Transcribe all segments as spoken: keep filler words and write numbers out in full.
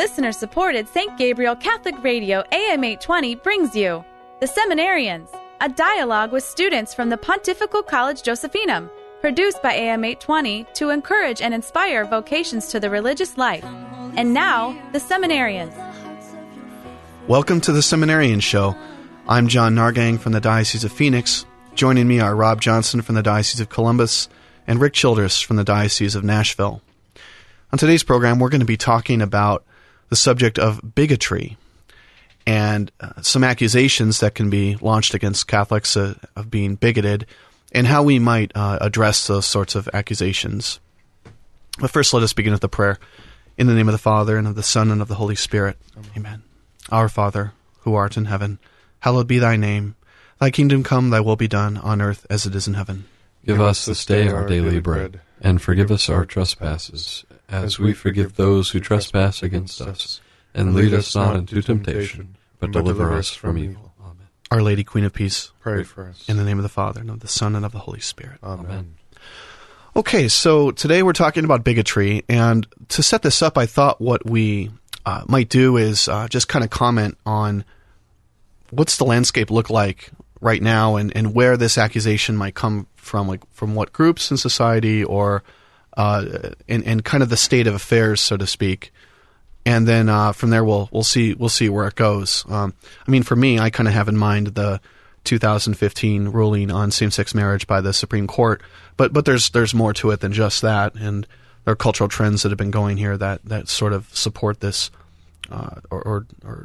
Listener-supported Saint Gabriel Catholic Radio A M eight twenty brings you The Seminarians, a dialogue with students from the Pontifical College Josephinum, produced by A M eight twenty to encourage and inspire vocations to the religious life. And now, The Seminarians. Welcome to The Seminarian Show. I'm John Nargang from the Diocese of Phoenix. Joining me are Rob Johnson from the Diocese of Columbus and Rick Childress from the Diocese of Nashville. On today's program, we're going to be talking about the subject of bigotry and uh, some accusations that can be launched against Catholics uh, of being bigoted and how we might uh, address those sorts of accusations. But first, let us begin with the prayer. In the name of the Father, and of the Son, and of the Holy Spirit. Amen. Amen. Our Father, who art in heaven, hallowed be thy name. Thy kingdom come, thy will be done, on earth as it is in heaven. Give us this day our daily bread, and forgive us our trespasses, as we forgive those who trespass against us. And lead us not into temptation, but deliver us from evil. Amen. Our Lady, Queen of Peace, pray for us. In the name of the Father, and of the Son, and of the Holy Spirit. Amen. Okay, so today we're talking about bigotry, and to set this up, I thought what we uh, might do is uh, just kind of comment on what's the landscape look like right now, and, and where this accusation might come from, like from what groups in society, or uh, and, and kind of the state of affairs, so to speak. And then uh, from there, we'll we'll see we'll see where it goes. Um, I mean, for me, I kind of have in mind the two thousand fifteen ruling on same-sex marriage by the Supreme Court, but but there's there's more to it than just that, and there are cultural trends that have been going here that, that sort of support this, uh, or, or or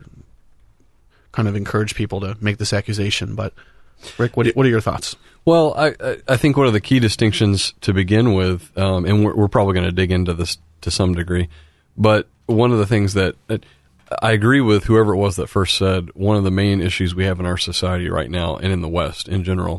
kind of encourage people to make this accusation. But Rick, what what are your thoughts? Well, I I think one of the key distinctions to begin with, um, and we're, we're probably going to dig into this to some degree, but one of the things that I agree with whoever it was that first said, one of the main issues we have in our society right now, and in the West in general,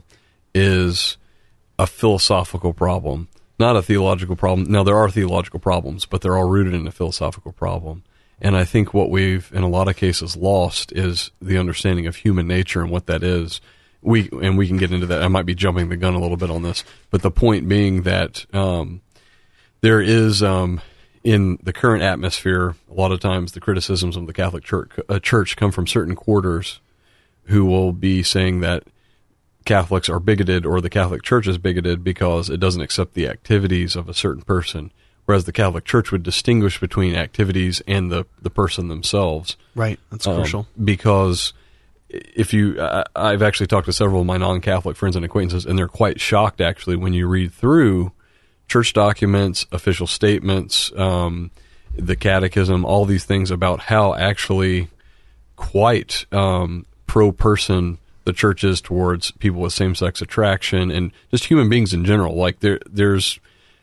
is a philosophical problem, not a theological problem. Now, there are theological problems, but they're all rooted in a philosophical problem. And I think what we've, in a lot of cases, lost is the understanding of human nature and what that is. We and we can get into that. I might be jumping the gun a little bit on this, but the point being that um, there is, um, in the current atmosphere, a lot of times the criticisms of the Catholic Church, uh, Church come from certain quarters who will be saying that Catholics are bigoted or the Catholic Church is bigoted because it doesn't accept the activities of a certain person, whereas the Catholic Church would distinguish between activities and the, the person themselves. Right, that's um, crucial. Because if you, I, I've actually talked to several of my non-Catholic friends and acquaintances, and they're quite shocked, actually, when you read through church documents, official statements, um, the catechism, all these things about how actually quite um, pro-person the church is towards people with same-sex attraction and just human beings in general. Like there, there's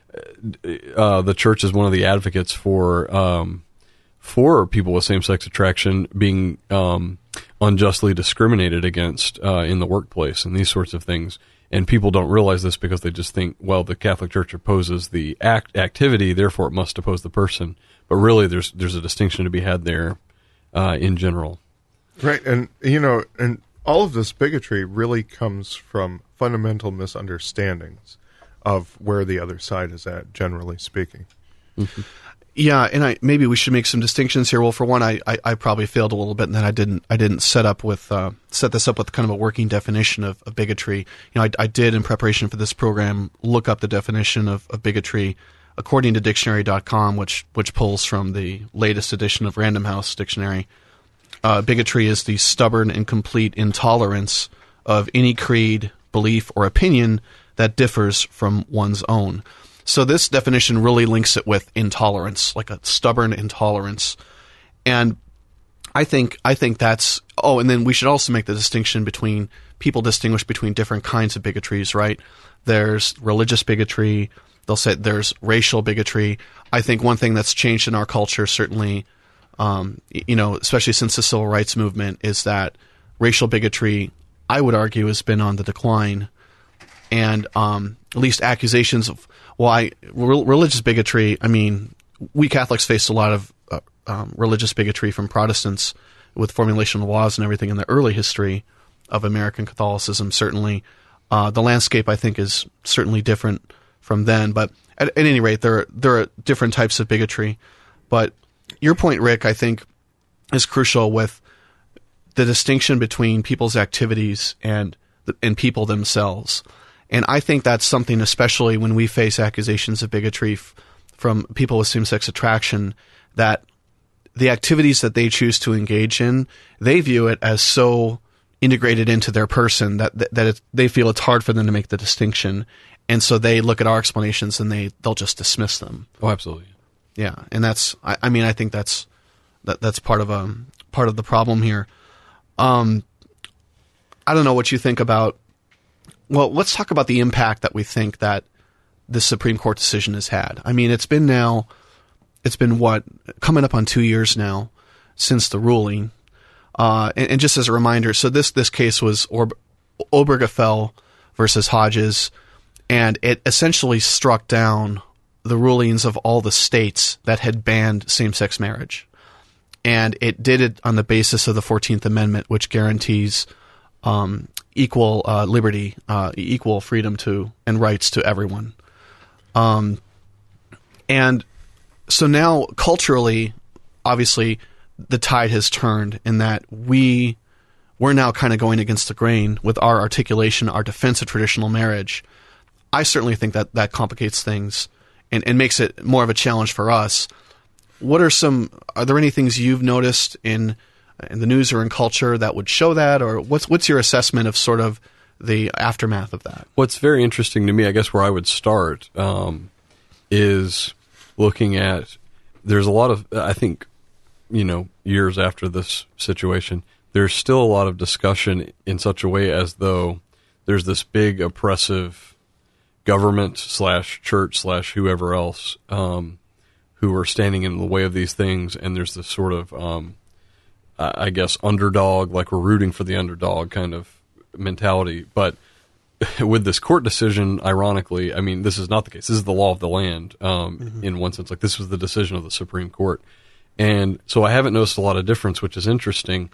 uh, the church is one of the advocates for um, for people with same-sex attraction being um, unjustly discriminated against uh, in the workplace and these sorts of things. And people don't realize this because they just think, well, the Catholic Church opposes the act activity, therefore it must oppose the person. But really, there's there's a distinction to be had there uh, in general. Right, and you know, and all of this bigotry really comes from fundamental misunderstandings of where the other side is at, generally speaking. Mm-hmm. Yeah, and I maybe we should make some distinctions here. Well, for one, I, I, I probably failed a little bit, and then I didn't I didn't set up with uh, set this up with kind of a working definition of, of bigotry. You know, I, I did in preparation for this program look up the definition of, of bigotry according to dictionary dot com, which which pulls from the latest edition of Random House Dictionary. Uh, bigotry is the stubborn and complete intolerance of any creed, belief, or opinion that differs from one's own. So this definition really links it with intolerance, like a stubborn intolerance. And I think I think that's – oh, and then we should also make the distinction between – people distinguish between different kinds of bigotries, right? There's religious bigotry. They'll say there's racial bigotry. I think one thing that's changed in our culture certainly, um, you know, especially since the Civil Rights Movement, is that racial bigotry, I would argue, has been on the decline. And um, at least accusations of – well, I, re- religious bigotry, I mean, we Catholics faced a lot of uh, um, religious bigotry from Protestants with formulation of laws and everything in the early history of American Catholicism, certainly. Uh, the landscape, I think, is certainly different from then. But at, at any rate, there are, there are different types of bigotry. But your point, Rick, I think is crucial with the distinction between people's activities and and people themselves. And I think that's something, especially when we face accusations of bigotry f- from people with same-sex attraction, that the activities that they choose to engage in, they view it as so integrated into their person that that, that it, they feel it's hard for them to make the distinction. And so they look at our explanations and they, they'll just dismiss them. Oh, absolutely. Yeah. And that's, I, I mean, I think that's, that, that's part of, a, part of the problem here. Um, I don't know what you think about, well, let's talk about the impact that we think that the Supreme Court decision has had. I mean, it's been now, it's been what, coming up on two years now since the ruling. Uh, and, and just as a reminder, so this, this case was Or- Obergefell versus Hodges, and it essentially struck down the rulings of all the states that had banned same-sex marriage. And it did it on the basis of the fourteenth Amendment, which guarantees um, equal uh, liberty, uh, equal freedom to and rights to everyone. Um, and so now, culturally, obviously, the tide has turned in that we we're now kind of going against the grain with our articulation, our defense of traditional marriage. I certainly think that that complicates things and, and makes it more of a challenge for us. What are some? Are there any things you've noticed in in the news or in culture that would show that, or what's what's your assessment of sort of the aftermath of that? What's very interesting to me, I guess, where I would start um, is looking at. There's a lot of, I think, you know, years after this situation, there's still a lot of discussion in such a way as though there's this big oppressive government slash church slash whoever else. Um, who are standing in the way of these things, and there's this sort of, um, I guess, underdog, like we're rooting for the underdog kind of mentality. But with this court decision, ironically, I mean, this is not the case. This is the law of the land um, mm-hmm. in one sense. Like, this was the decision of the Supreme Court. And so I haven't noticed a lot of difference, which is interesting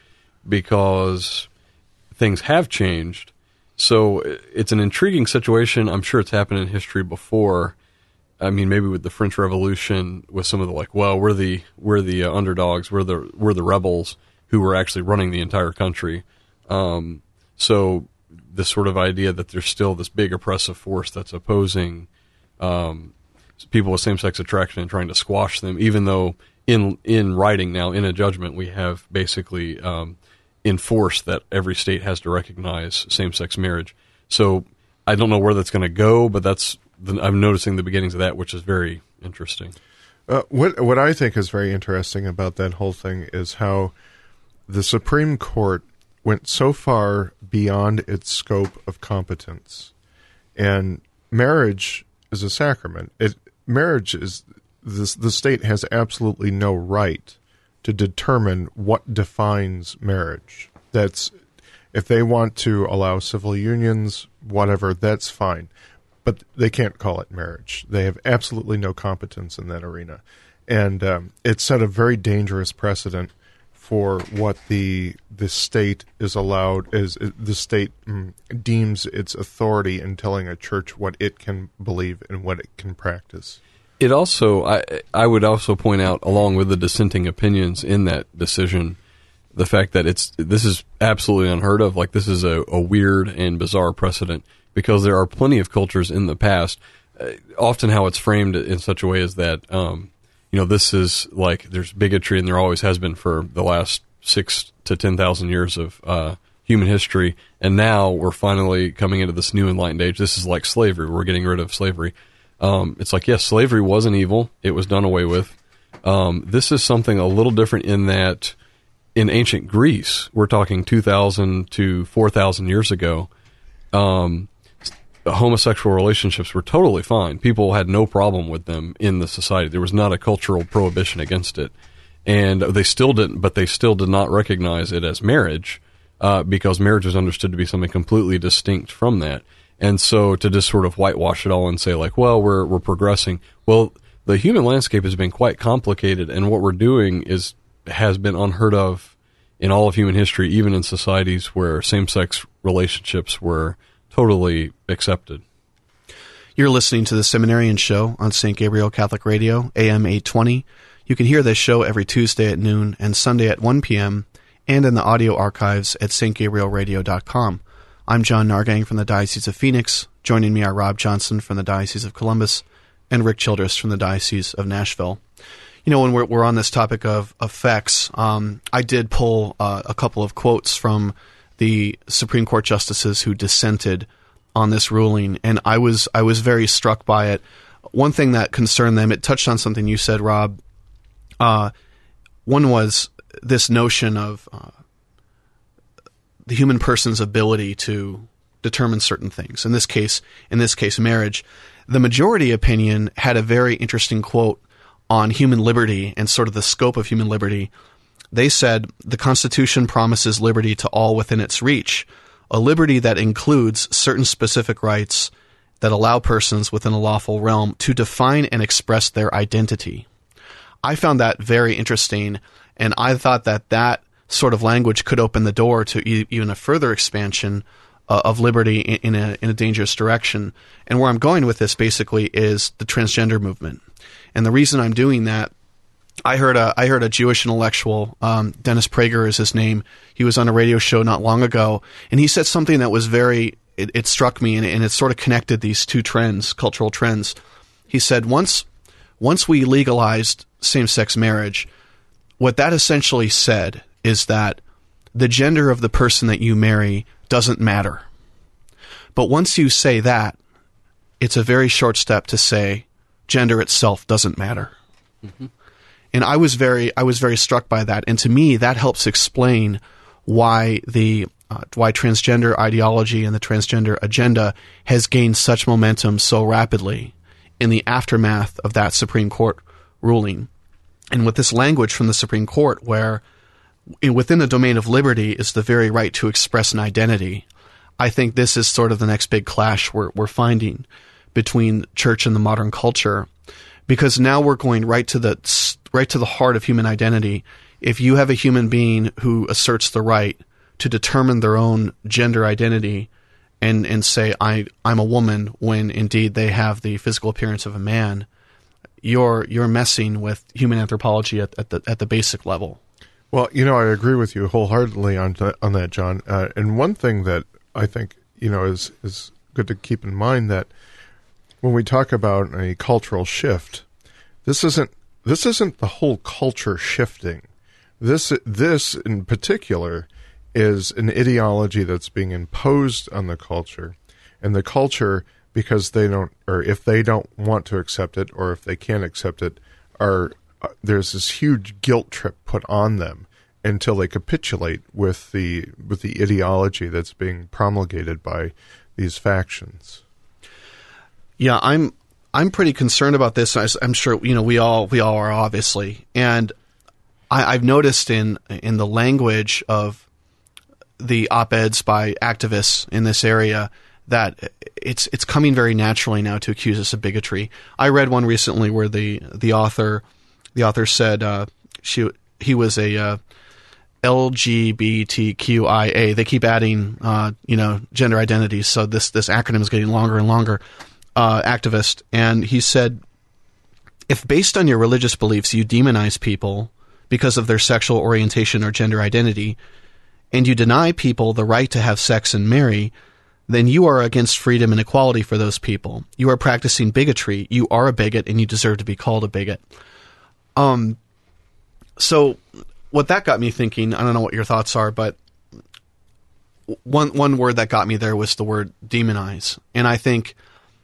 because things have changed. So it's an intriguing situation. I'm sure it's happened in history before. I mean, maybe with the French Revolution, with some of the like, well, we're the we're the uh, underdogs, we're the we're the rebels who were actually running the entire country. Um, so this sort of idea that there's still this big oppressive force that's opposing um, people with same-sex attraction and trying to squash them, even though in in writing now, in a judgment, we have basically um, enforced that every state has to recognize same-sex marriage. So I don't know where that's going to go, but that's I'm noticing the beginnings of that, which is very interesting. Uh, what what I think is very interesting about that whole thing is how the Supreme Court went so far beyond its scope of competence. And marriage is a sacrament. It, marriage is this, the state has absolutely no right to determine what defines marriage. That's if they want to allow civil unions, whatever, that's fine. But they can't call it marriage. They have absolutely no competence in that arena. And um, it set a very dangerous precedent for what the the state is allowed, is the state mm, deems its authority in telling a church what it can believe and what it can practice. It also, I, I would also point out, along with the dissenting opinions in that decision, the fact that it's this is absolutely unheard of. Like, this is a, a weird and bizarre precedent. Because there are plenty of cultures in the past, uh, often how it's framed in such a way is that, um, you know, this is like there's bigotry and there always has been for the last six to ten thousand years of uh, human history. And now we're finally coming into this new enlightened age. This is like slavery. We're getting rid of slavery. Um, it's like, yes, slavery wasn't evil. It was done away with. Um, this is something a little different in that in ancient Greece, we're talking two thousand to four thousand years ago, um, homosexual relationships were totally fine. People had no problem with them in the society. There was not a cultural prohibition against it. And they still didn't, but they still did not recognize it as marriage uh, because marriage was understood to be something completely distinct from that. And so to just sort of whitewash it all and say like, well, we're we're progressing. Well, the human landscape has been quite complicated, and what we're doing is has been unheard of in all of human history, even in societies where same-sex relationships were totally accepted. You're listening to the Seminarian Show on Saint Gabriel Catholic Radio, A M eight twenty. You can hear this show every Tuesday at noon and Sunday at one p.m. and in the audio archives at s t gabriel radio dot com. I'm John Nargang from the Diocese of Phoenix. Joining me are Rob Johnson from the Diocese of Columbus and Rick Childress from the Diocese of Nashville. You know, when we're, we're on this topic of effects, um, I did pull uh, a couple of quotes from the Supreme Court justices who dissented on this ruling, and I was I was very struck by it. One thing that concerned them, it touched on something you said, Rob. Uh, one was this notion of uh, the human person's ability to determine certain things. In this case, in this case, marriage. The majority opinion had a very interesting quote on human liberty and sort of the scope of human liberty. They said, the Constitution promises liberty to all within its reach, a liberty that includes certain specific rights that allow persons within a lawful realm to define and express their identity. I found that very interesting, and I thought that that sort of language could open the door to e- even a further expansion uh, of liberty in, in, a, in a dangerous direction. And where I'm going with this basically is the transgender movement. And the reason I'm doing that, I heard a I heard a Jewish intellectual, um, Dennis Prager is his name. He was on a radio show not long ago, and he said something that was very, it, it struck me, and, and it sort of connected these two trends, cultural trends. He said, once once we legalized same-sex marriage, what that essentially said is that the gender of the person that you marry doesn't matter. But once you say that, it's a very short step to say gender itself doesn't matter. Mm-hmm. And I was very, I was very struck by that. And to me, that helps explain why the, uh, why transgender ideology and the transgender agenda has gained such momentum so rapidly in the aftermath of that Supreme Court ruling. And with this language from the Supreme Court, where in, within the domain of liberty is the very right to express an identity, I think this is sort of the next big clash we're, we're finding between church and the modern culture, because now we're going right to the right to the heart of human identity. If you have a human being who asserts the right to determine their own gender identity and and say I I'm a woman when indeed they have the physical appearance of a man, you're you're messing with human anthropology at, at the at the basic level. Well, you know, I agree with you wholeheartedly on th- on that, John. Uh, and one thing that I think you know is is good to keep in mind that when we talk about a cultural shift, this isn't this isn't the whole culture shifting. This this in particular is an ideology that's being imposed on the culture, and the culture, because they don't, or if they don't want to accept it, or if they can't accept it, are uh, there's this huge guilt trip put on them until they capitulate with the with the ideology that's being promulgated by these factions. Yeah, I'm I'm pretty concerned about this. I'm sure you know we all we all are, obviously, and I, I've noticed in in the language of the op-eds by activists in this area that it's it's coming very naturally now to accuse us of bigotry. I read one recently where the the author the author said uh, she he was a uh, L G B T Q I A. They keep adding uh, you know gender identities, so this this acronym is getting longer and longer. Uh, activist, and he said, if based on your religious beliefs you demonize people because of their sexual orientation or gender identity, and you deny people the right to have sex and marry, then you are against freedom and equality for those people. You are practicing bigotry. You are a bigot, and you deserve to be called a bigot. Um, so what that got me thinking, I don't know what your thoughts are, but one one word that got me there was the word demonize, and I think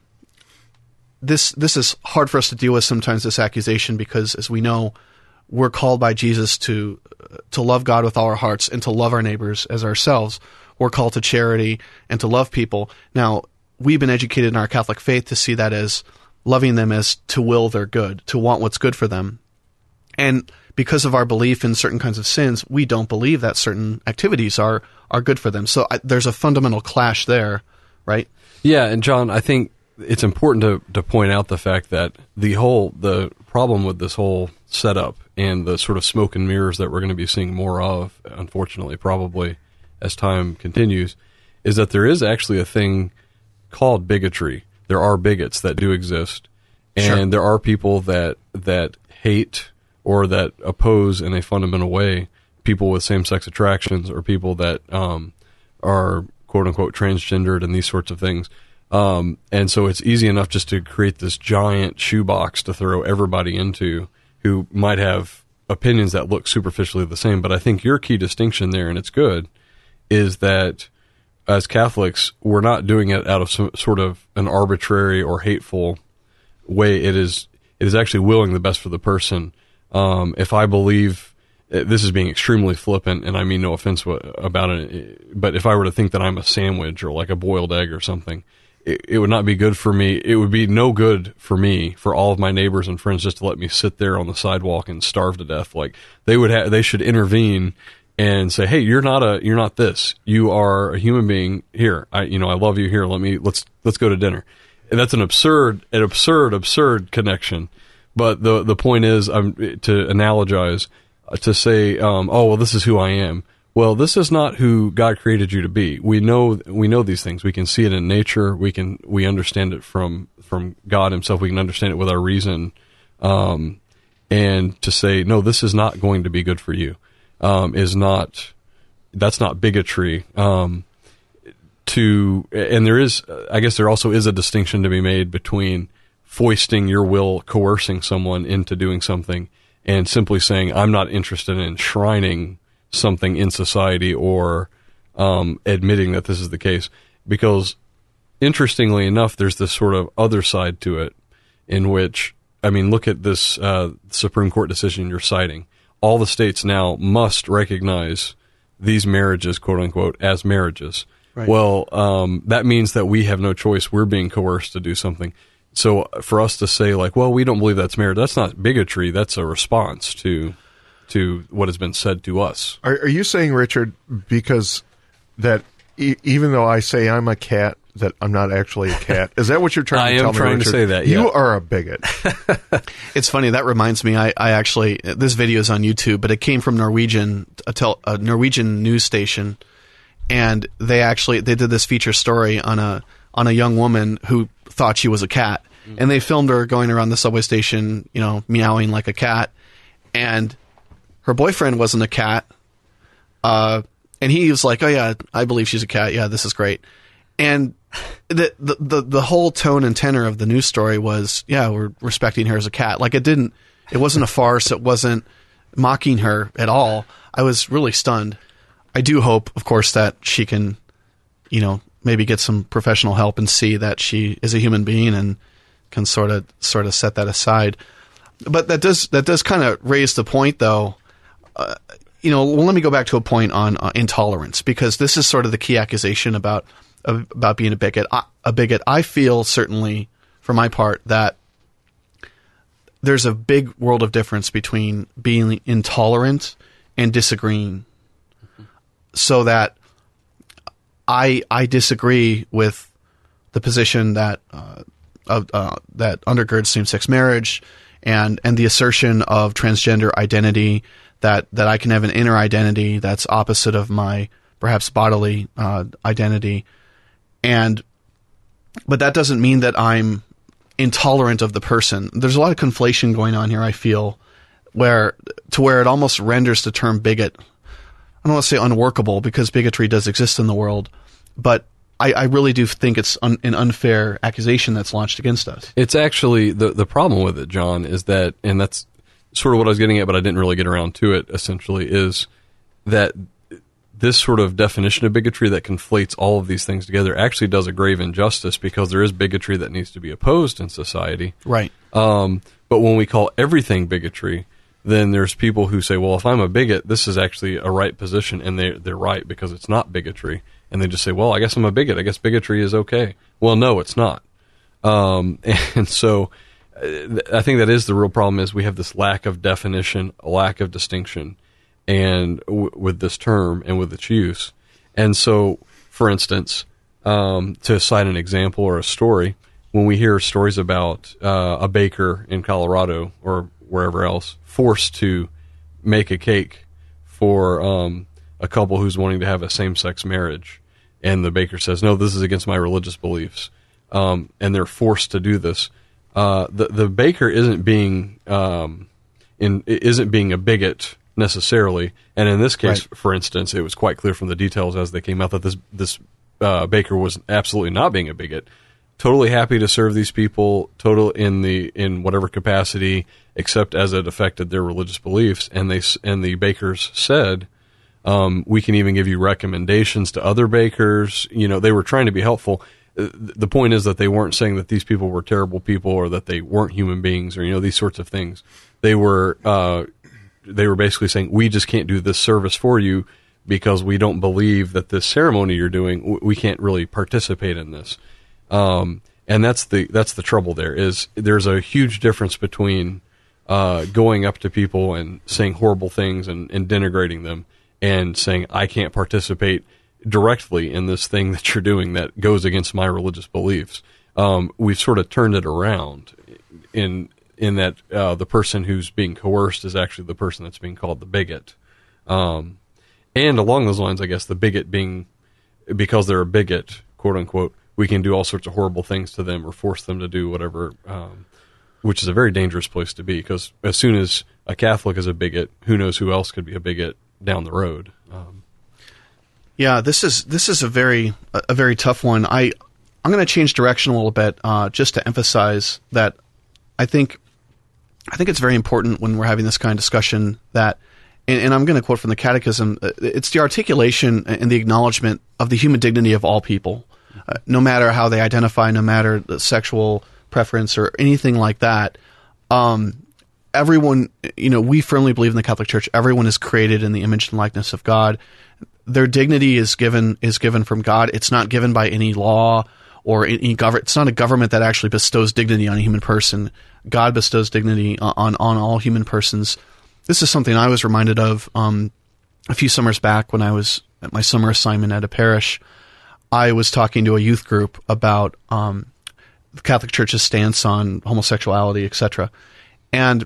This this is hard for us to deal with sometimes, this accusation, because as we know, we're called by Jesus to to love God with all our hearts and to love our neighbors as ourselves. We're called to charity and to love people. Now, we've been educated in our Catholic faith to see that as loving them as to will their good, to want what's good for them. And because of our belief in certain kinds of sins, we don't believe that certain activities are, are good for them. So I, there's a fundamental clash there, right? Yeah, and John, I think it's important to, to point out the fact that the whole the problem with this whole setup and the sort of smoke and mirrors that we're going to be seeing more of, unfortunately, probably as time continues, is that there is actually a thing called bigotry. There are bigots that do exist, and sure. there are people that that hate or that oppose in a fundamental way people with same-sex attractions or people that um, are quote-unquote transgendered and these sorts of things. Um, and so it's easy enough just to create this giant shoebox to throw everybody into who might have opinions that look superficially the same. But I think your key distinction there, and it's good, is that as Catholics, we're not doing it out of some sort of an arbitrary or hateful way. It is it is actually willing the best for the person. Um, if I believe, this is being extremely flippant, and I mean no offense about it, but if I were to think that I'm a sandwich or like a boiled egg or something, it, it would not be good for me. It would be no good for me, for all of my neighbors and friends, just to let me sit there on the sidewalk and starve to death. Like they would have, they should intervene and say, "Hey, you're not a, you're not this. You are a human being. Here, I, you know, I love you. Here, let me, let's, let's go to dinner." And that's an absurd, an absurd, absurd connection. But the the point is, um, to analogize, uh, to say, um, "Oh, well, this is who I am." Well, this is not who God created you to be. We know, we know these things. We can see it in nature. We can, we understand it from from God Himself. We can understand it with our reason. Um, and to say, "No, this is not going to be good for you." Um, is not, that's not bigotry. Um, to, and there is, I guess there also is a distinction to be made between foisting your will, coercing someone into doing something, and simply saying, "I'm not interested in enshrining something in society," or um, admitting that this is the case. Because, interestingly enough, there's this sort of other side to it, in which, I mean, look at this uh, Supreme Court decision you're citing. All the states now must recognize these marriages, quote unquote, as marriages. Right. Well, um, that means that we have no choice. We're being coerced to do something. So for us to say, like, well, we don't believe that's marriage, that's not bigotry. That's a response to to what has been said to us. Are, are you saying, Richard, because that e- even though I say I'm a cat, that I'm not actually a cat? Is that what you're trying to tell me, I am trying Richard? to say that, yeah. You are a bigot. It's funny, that reminds me, I, I actually, this video is on YouTube, but it came from Norwegian, a, tel, a Norwegian news station, and they actually, they did this feature story on a on a young woman who thought she was a cat, mm-hmm. and they filmed her going around the subway station, you know, meowing like a cat, and her boyfriend wasn't a cat, uh, and he was like, "Oh yeah, I believe she's a cat, yeah, this is great." And the, the the the whole tone and tenor of the news story was, yeah, we're respecting her as a cat. Like it didn't, it wasn't a farce. It wasn't mocking her at all. I was really stunned. I do hope, of course, that she can, you know, maybe get some professional help and see that she is a human being and can sort of sort of set that aside. But that does that does kind of raise the point, though. Uh, you know, well, let me go back to a point on uh, intolerance, because this is sort of the key accusation about. about being a bigot. A bigot. I feel certainly, for my part, that there's a big world of difference between being intolerant and disagreeing. Mm-hmm. So that I I disagree with the position that uh, of, uh, that undergirds same-sex marriage and and the assertion of transgender identity, that that I can have an inner identity that's opposite of my perhaps bodily uh, identity. And, but that doesn't mean that I'm intolerant of the person. There's a lot of conflation going on here, I feel, where, to where it almost renders the term bigot, I don't want to say unworkable, because bigotry does exist in the world, but I, I really do think it's un, an unfair accusation that's launched against us. It's actually, the, the problem with it, John, is that, and that's sort of what I was getting at, but I didn't really get around to it, essentially, is that this sort of definition of bigotry that conflates all of these things together actually does a grave injustice, because there is bigotry that needs to be opposed in society. Right. Um, but when we call everything bigotry, then there's people who say, well, if I'm a bigot, this is actually a right position, and they, they're right because it's not bigotry. And they just say, well, I guess I'm a bigot. I guess bigotry is okay. Well, no, it's not. Um, and so I think that is the real problem, is we have this lack of definition, a lack of distinction, and w- with this term and with its use. And so, for instance, um, to cite an example or a story, when we hear stories about uh, a baker in Colorado or wherever else forced to make a cake for um, a couple who's wanting to have a same-sex marriage, and the baker says, "No, this is against my religious beliefs," um, and they're forced to do this, uh, the, the baker isn't being... Um, in isn't being a bigot necessarily. And in this case, Right. for instance, it was quite clear from the details as they came out that this this uh, baker was absolutely not being a bigot. Totally happy to serve these people, total in the in whatever capacity, except as it affected their religious beliefs. And they and the bakers said, um, "We can even give you recommendations to other bakers." You know, they were trying to be helpful. The point is that they weren't saying that these people were terrible people or that they weren't human beings or, you know, these sorts of things. They were uh, they were basically saying, we just can't do this service for you because we don't believe that this ceremony you're doing, we can't really participate in this. Um, and that's the that's the trouble there, is there's a huge difference between uh, going up to people and saying horrible things and, and denigrating them and saying, I can't participate directly in this thing that you're doing that goes against my religious beliefs. Um, we've sort of turned it around in in that uh, the person who's being coerced is actually the person that's being called the bigot. Um, and along those lines, I guess the bigot being, because they're a bigot, quote unquote, we can do all sorts of horrible things to them or force them to do whatever, um, which is a very dangerous place to be, because as soon as a Catholic is a bigot, who knows who else could be a bigot down the road. Um, Yeah, this is this is a very a very tough one. I I'm going to change direction a little bit uh, just to emphasize that I think I think it's very important when we're having this kind of discussion that, and, and I'm going to quote from the Catechism, it's the articulation and the acknowledgement of the human dignity of all people, uh, no matter how they identify, no matter the sexual preference or anything like that. Um, everyone, you know, we firmly believe in the Catholic Church. Everyone is created in the image and likeness of God. Their dignity is given is given from God. It's not given by any law or any government. It's not a government that actually bestows dignity on a human person. God bestows dignity on on all human persons. This is something I was reminded of um, a few summers back when I was at my summer assignment at a parish. I was talking to a youth group about um, the Catholic Church's stance on homosexuality, et cetera. And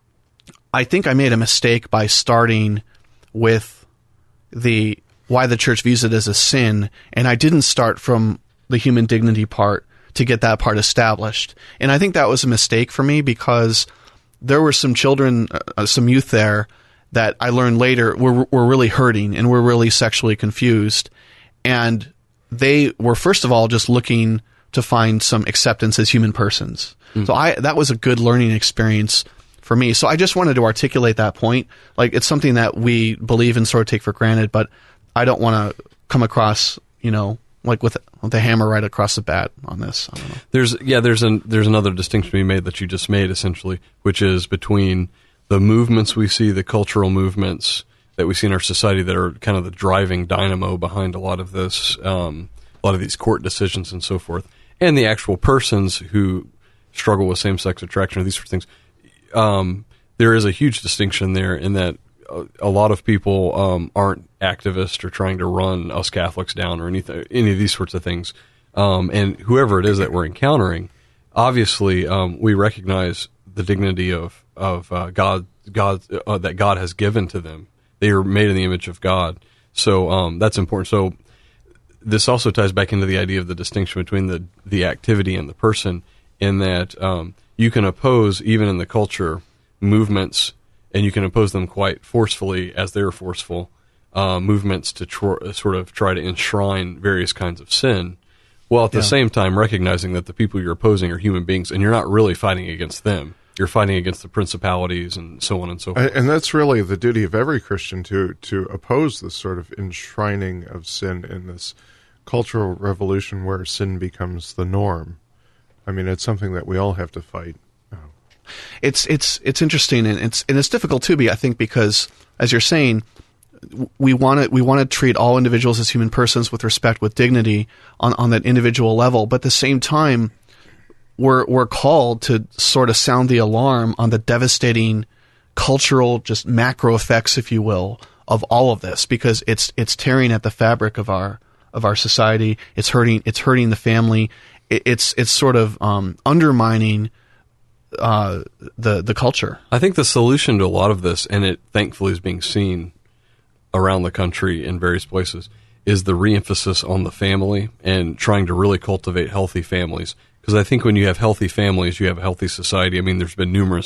I think I made a mistake by starting with the why the church views it as a sin, and I didn't start from the human dignity part to get that part established. And I think that was a mistake for me, because there were some children, uh, some youth there that I learned later were were really hurting and were really sexually confused, and they were first of all just looking to find some acceptance as human persons. Mm. So I that was a good learning experience for me. So I just wanted to articulate that point. Like, it's something that we believe and sort of take for granted, but I don't want to come across, you know, like with, with the hammer right across the bat on this. I don't know. There's yeah, there's an there's another distinction to be made that you just made, essentially, which is between the movements we see, the cultural movements that we see in our society that are kind of the driving dynamo behind a lot of this, um, a lot of these court decisions and so forth, and the actual persons who struggle with same-sex attraction or these sorts of things. Um, there is a huge distinction there in that a, a lot of people um, aren't activists or trying to run us Catholics down or anything, any of these sorts of things. Um, and whoever it is that we're encountering, obviously, um, we recognize the dignity of of uh, God, God uh, that God has given to them. They are made in the image of God, so um, that's important. So this also ties back into the idea of the distinction between the the activity and the person, in that um, you can oppose, even in the culture, movements, and you can oppose them quite forcefully, as they're forceful, uh, movements to tr- sort of try to enshrine various kinds of sin, while at the yeah. same time recognizing that the people you're opposing are human beings, and you're not really fighting against them. You're fighting against the principalities and so on and so forth. And that's really the duty of every Christian, to to oppose this sort of enshrining of sin in this cultural revolution where sin becomes the norm. I mean, it's something that we all have to fight. Oh. It's it's it's interesting, and it's and it's difficult too. Be I think because, as you're saying, we want to we want to treat all individuals as human persons with respect, with dignity on on that individual level. But at the same time, we're we're called to sort of sound the alarm on the devastating cultural, just macro effects, if you will, of all of this, because it's it's tearing at the fabric of our of our society. It's hurting it's hurting the family. It's it's sort of um, undermining uh, the the culture. I think the solution to a lot of this, and it thankfully is being seen around the country in various places, is the reemphasis on the family and trying to really cultivate healthy families. Because I think when you have healthy families, you have a healthy society. I mean, there's been numerous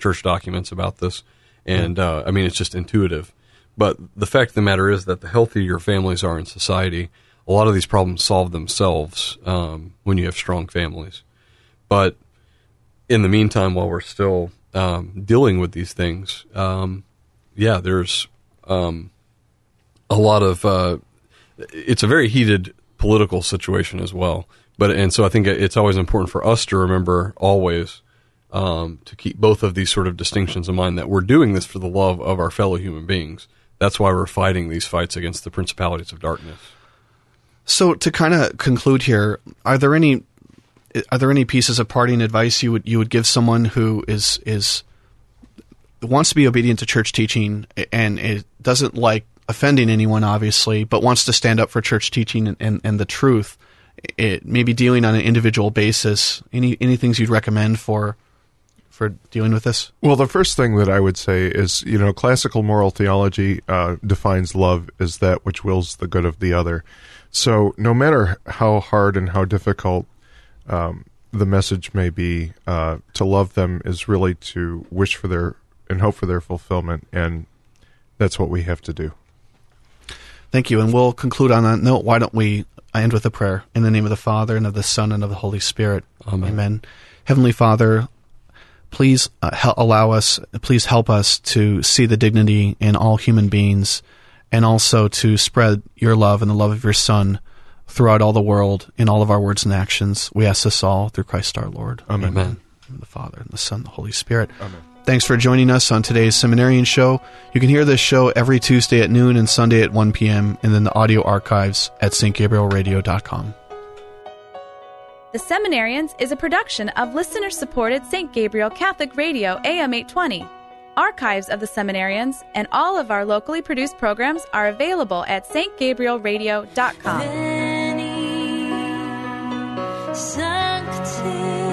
church documents about this, and uh, I mean it's just intuitive. But the fact of the matter is that the healthier your families are in society, a lot of these problems solve themselves um, when you have strong families. But in the meantime, while we're still um, dealing with these things, um, yeah, there's um, a lot of. Uh, it's a very heated political situation as well. But and so I think it's always important for us to remember always um, to keep both of these sort of distinctions in mind, that we're doing this for the love of our fellow human beings. That's why we're fighting these fights against the principalities of darkness. So to kind of conclude here, are there any are there any pieces of parting advice you would you would give someone who is is wants to be obedient to church teaching and it doesn't like offending anyone, obviously, but wants to stand up for church teaching and, and, and the truth, it maybe dealing on an individual basis? Any any things you'd recommend for for dealing with this? Well, the first thing that I would say is, you know, classical moral theology uh, defines love as that which wills the good of the other. So no matter how hard and how difficult um, the message may be, uh, to love them is really to wish for their and hope for their fulfillment, and that's what we have to do. Thank you, and we'll conclude on that note. Why don't we end with a prayer? In the name of the Father, and of the Son, and of the Holy Spirit. Amen. Amen. Heavenly Father, please uh, hel- allow us, please help us to see the dignity in all human beings, and also to spread your love and the love of your Son throughout all the world in all of our words and actions. We ask this all through Christ our Lord. Amen. Amen. The Father, and the Son, and the Holy Spirit. Amen. Thanks for joining us on today's Seminarian Show. You can hear this show every Tuesday at noon and Sunday at one p.m. and then the audio archives at s t gabriel radio dot com. The Seminarians is a production of listener-supported Saint Gabriel Catholic Radio A M eight twenty. Archives of the Seminarians and all of our locally produced programs are available at s t gabriel radio dot com. Veni, Sancte